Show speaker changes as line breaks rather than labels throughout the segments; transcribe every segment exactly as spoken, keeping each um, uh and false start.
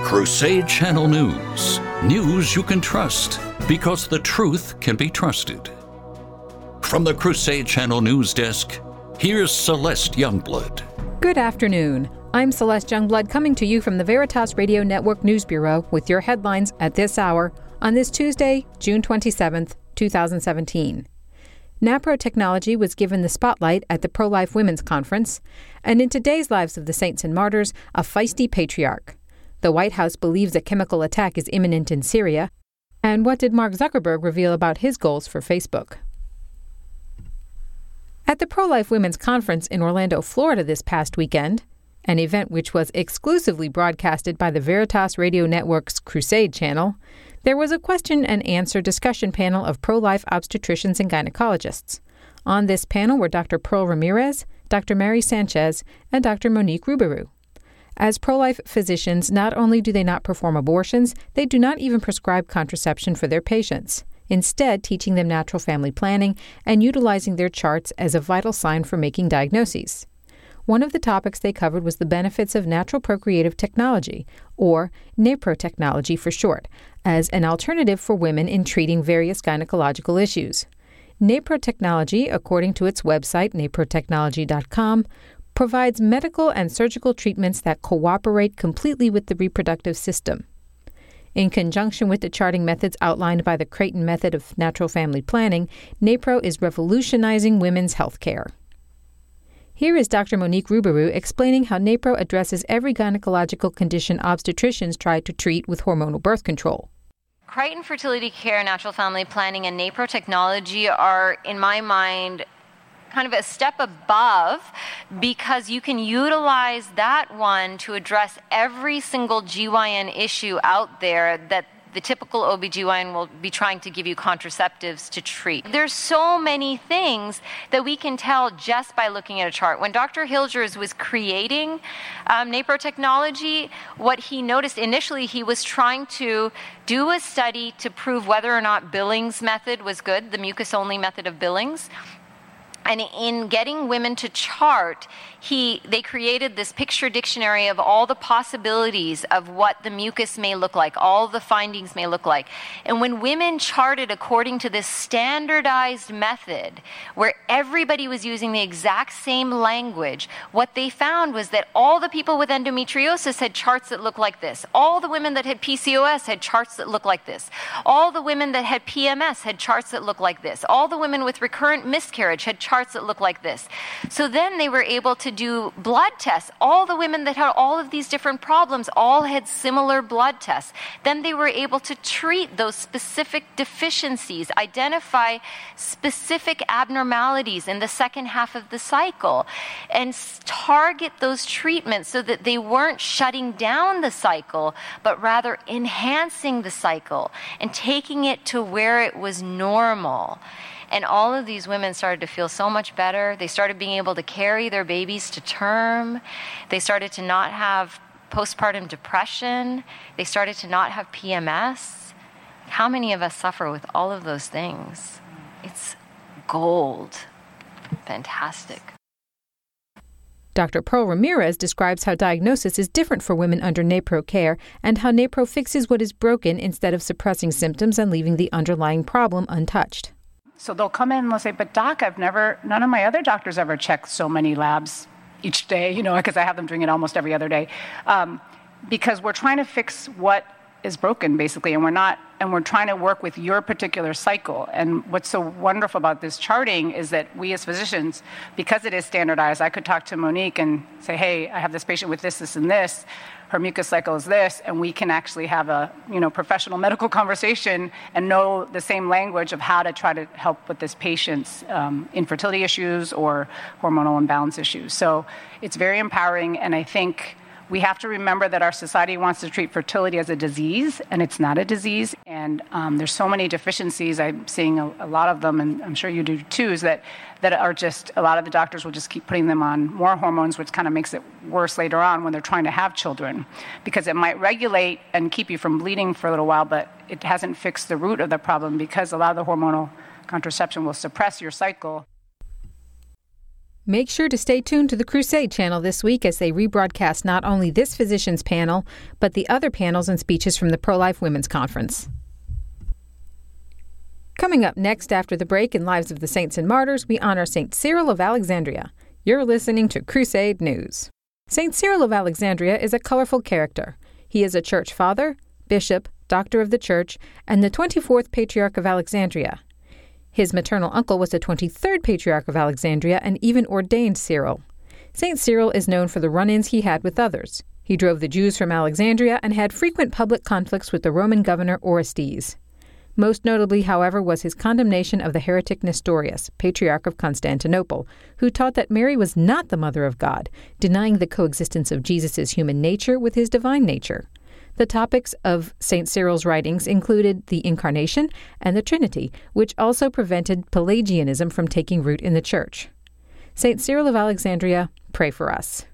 Crusade Channel News. News you can trust because the truth can be trusted. From the Crusade Channel News Desk, here's Celeste Youngblood.
Good afternoon. I'm Celeste Youngblood coming to you from the Veritas Radio Network News Bureau with your headlines at this hour on this Tuesday, June twenty-seventh, twenty seventeen. NAPRO technology was given the spotlight at the Pro-Life Women's Conference, and in today's Lives of the Saints and Martyrs, a feisty patriarch. The White House believes a chemical attack is imminent in Syria. And what did Mark Zuckerberg reveal about his goals for Facebook? At the Pro-Life Women's Conference in Orlando, Florida this past weekend, an event which was exclusively broadcasted by the Veritas Radio Network's Crusade channel, there was a question and answer discussion panel of pro-life obstetricians and gynecologists. On this panel were Doctor Pearl Ramirez, Doctor Mary Sanchez, and Doctor Monique Ruberu. As pro-life physicians, not only do they not perform abortions, they do not even prescribe contraception for their patients, instead teaching them natural family planning and utilizing their charts as a vital sign for making diagnoses. One of the topics they covered was the benefits of natural procreative technology, or NAPRO technology for short, as an alternative for women in treating various gynecological issues. NAPRO technology, according to its website, napro technology dot com, provides medical and surgical treatments that cooperate completely with the reproductive system. In conjunction with the charting methods outlined by the Creighton method of natural family planning, NAPRO is revolutionizing women's health care. Here is Doctor Monique Ruberu explaining how NAPRO addresses every gynecological condition obstetricians try to treat with hormonal birth control.
Creighton Fertility Care, Natural Family Planning, and NAPRO technology are, in my mind, kind of a step above, because you can utilize that one to address every single G Y N issue out there that the typical O B G Y N will be trying to give you contraceptives to treat. There's so many things that we can tell just by looking at a chart. When Doctor Hilgers was creating um, NAPRO technology, what he noticed initially, he was trying to do a study to prove whether or not Billings' method was good, the mucus-only method of Billings. And in getting women to chart, he they created this picture dictionary of all the possibilities of what the mucus may look like, all the findings may look like. And when women charted according to this standardized method, where everybody was using the exact same language, what they found was that all the people with endometriosis had charts that looked like this. All the women that had P C O S had charts that looked like this. All the women that had P M S had charts that looked like this. All the women with recurrent miscarriage had charts that look like this. So then they were able to do blood tests. All the women that had all of these different problems all had similar blood tests. Then they were able to treat those specific deficiencies, identify specific abnormalities in the second half of the cycle, and target those treatments so that they weren't shutting down the cycle, but rather enhancing the cycle and taking it to where it was normal. And all of these women started to feel so much better. They started being able to carry their babies to term. They started to not have postpartum depression. They started to not have P M S. How many of us suffer with all of those things? It's gold. Fantastic.
Doctor Pearl Ramirez describes how diagnosis is different for women under NAPRO care and how NAPRO fixes what is broken instead of suppressing symptoms and leaving the underlying problem untouched.
So they'll come in and they'll say, but doc, I've never, none of my other doctors ever checked so many labs each day, you know, because I have them doing it almost every other day. Um, because we're trying to fix what is broken, basically, and we're not, and we're trying to work with your particular cycle. And what's so wonderful about this charting is that we as physicians, because it is standardized, I could talk to Monique and say, hey, I have this patient with this, this, and this. Her mucus cycle is this, and we can actually have a, you know, professional medical conversation and know the same language of how to try to help with this patient's um, infertility issues or hormonal imbalance issues. So it's very empowering, and I think we have to remember that our society wants to treat fertility as a disease, and it's not a disease. And um, there's so many deficiencies. I'm seeing a, a lot of them, and I'm sure you do too, is that, that are just, a lot of the doctors will just keep putting them on more hormones, which kind of makes it worse later on when they're trying to have children. Because it might regulate and keep you from bleeding for a little while, but it hasn't fixed the root of the problem, because a lot of the hormonal contraception will suppress your cycle.
Make sure to stay tuned to the Crusade channel this week as they rebroadcast not only this physician's panel, but the other panels and speeches from the Pro-Life Women's Conference. Coming up next after the break in Lives of the Saints and Martyrs, we honor Saint Cyril of Alexandria. You're listening to Crusade News. Saint Cyril of Alexandria is a colorful character. He is a church father, bishop, doctor of the church, and the twenty-fourth Patriarch of Alexandria. His maternal uncle was the twenty-third Patriarch of Alexandria and even ordained Cyril. Saint Cyril is known for the run-ins he had with others. He drove the Jews from Alexandria and had frequent public conflicts with the Roman governor Orestes. Most notably, however, was his condemnation of the heretic Nestorius, Patriarch of Constantinople, who taught that Mary was not the mother of God, denying the coexistence of Jesus' human nature with his divine nature. The topics of Saint Cyril's writings included the Incarnation and the Trinity, which also prevented Pelagianism from taking root in the Church. Saint Cyril of Alexandria, pray for us.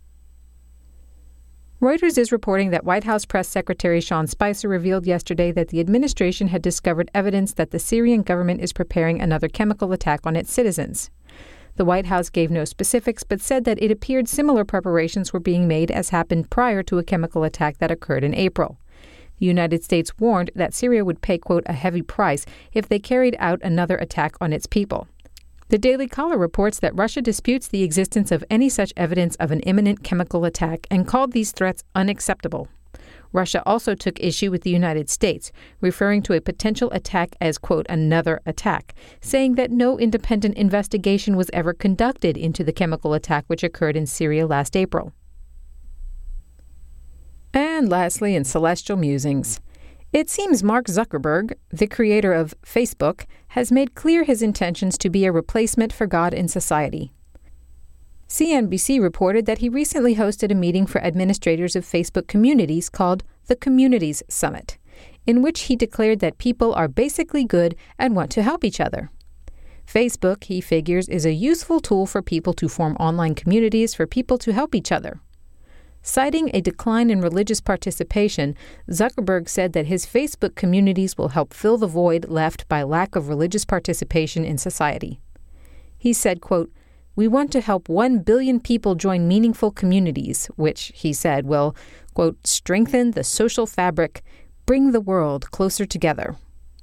Reuters is reporting that White House Press Secretary Sean Spicer revealed yesterday that the administration had discovered evidence that the Syrian government is preparing another chemical attack on its citizens. The White House gave no specifics, but said that it appeared similar preparations were being made as happened prior to a chemical attack that occurred in April. The United States warned that Syria would pay, quote, a heavy price if they carried out another attack on its people. The Daily Caller reports that Russia disputes the existence of any such evidence of an imminent chemical attack and called these threats unacceptable. Russia also took issue with the United States, referring to a potential attack as, quote, another attack, saying that no independent investigation was ever conducted into the chemical attack which occurred in Syria last April. And lastly, in Celestial Musings, it seems Mark Zuckerberg, the creator of Facebook, has made clear his intentions to be a replacement for God in society. C N B C reported that he recently hosted a meeting for administrators of Facebook communities called the Communities Summit, in which he declared that people are basically good and want to help each other. Facebook, he figures, is a useful tool for people to form online communities for people to help each other. Citing a decline in religious participation, Zuckerberg said that his Facebook communities will help fill the void left by lack of religious participation in society. He said, quote, "We want to help one billion people join meaningful communities, which, he said, will, quote, strengthen the social fabric, bring the world closer together."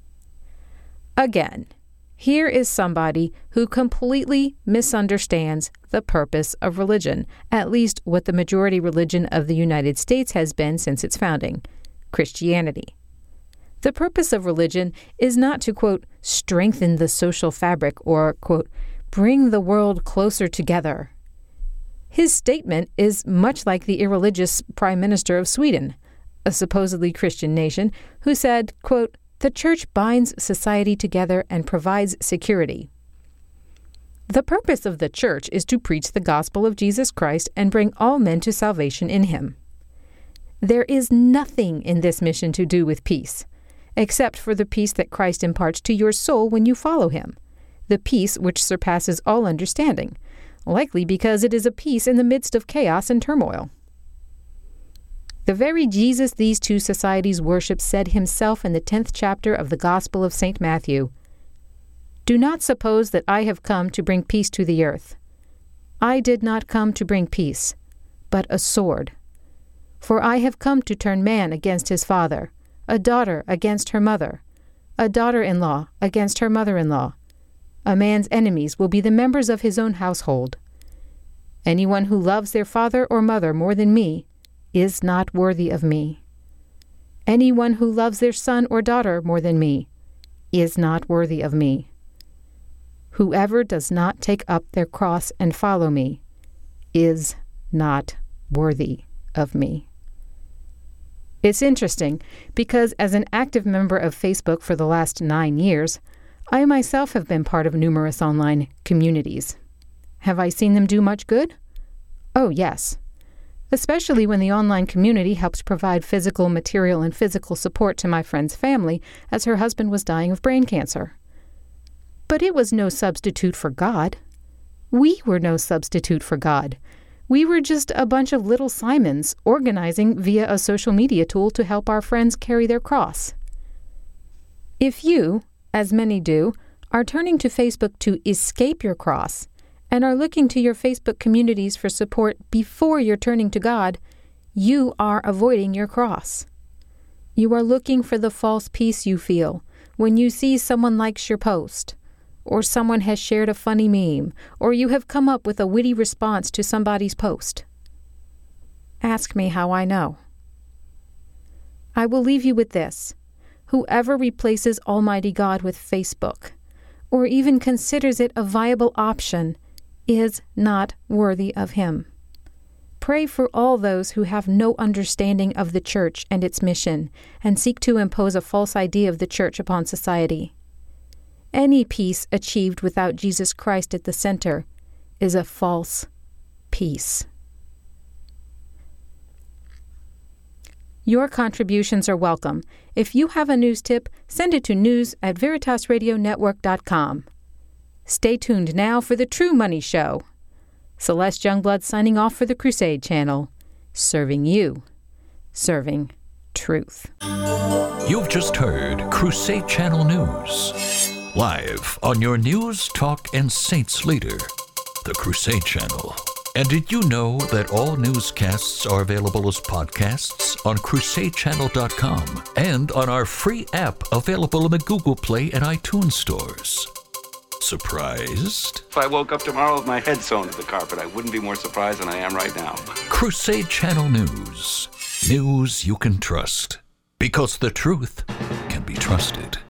Again, here is somebody who completely misunderstands the purpose of religion, at least what the majority religion of the United States has been since its founding, Christianity. The purpose of religion is not to, quote, strengthen the social fabric or, quote, bring the world closer together. His statement is much like the irreligious Prime Minister of Sweden, a supposedly Christian nation, who said, quote, "The church binds society together and provides security." The purpose of the church is to preach the gospel of Jesus Christ and bring all men to salvation in him. There is nothing in this mission to do with peace, except for the peace that Christ imparts to your soul when you follow him, the peace which surpasses all understanding, likely because it is a peace in the midst of chaos and turmoil. The very Jesus these two societies worship said himself in the tenth chapter of the Gospel of Saint Matthew, "Do not suppose that I have come to bring peace to the earth. I did not come to bring peace, but a sword. For I have come to turn man against his father, a daughter against her mother, a daughter-in-law against her mother-in-law. A man's enemies will be the members of his own household. Anyone who loves their father or mother more than me is not worthy of me. Anyone who loves their son or daughter more than me is not worthy of me. Whoever does not take up their cross and follow me is not worthy of me." It's interesting because as an active member of Facebook for the last nine years, I myself have been part of numerous online communities. Have I seen them do much good? Oh, yes. Especially when the online community helps provide physical, material, and physical support to my friend's family as her husband was dying of brain cancer. But it was no substitute for God. We were no substitute for God. We were just a bunch of little Simons organizing via a social media tool to help our friends carry their cross. If you, as many do, are turning to Facebook to escape your cross and are looking to your Facebook communities for support before you're turning to God, you are avoiding your cross. You are looking for the false peace you feel when you see someone likes your post, or someone has shared a funny meme, or you have come up with a witty response to somebody's post. Ask me how I know. I will leave you with this. Whoever replaces Almighty God with Facebook, or even considers it a viable option, is not worthy of Him. Pray for all those who have no understanding of the Church and its mission, and seek to impose a false idea of the Church upon society. Any peace achieved without Jesus Christ at the center is a false peace. Your contributions are welcome. If you have a news tip, send it to news at veritas radio network dot com. Stay tuned now for the True Money Show. Celeste Youngblood signing off for the Crusade Channel. Serving you. Serving truth.
You've just heard Crusade Channel News. Live on your news, talk, and saints leader, the Crusade Channel. And did you know that all newscasts are available as podcasts on crusade channel dot com and on our free app available in the Google Play and iTunes stores? Surprised?
If I woke up tomorrow with my head sewn to the carpet, I wouldn't be more surprised than I am right now.
Crusade Channel News. News you can trust. Because the truth can be trusted.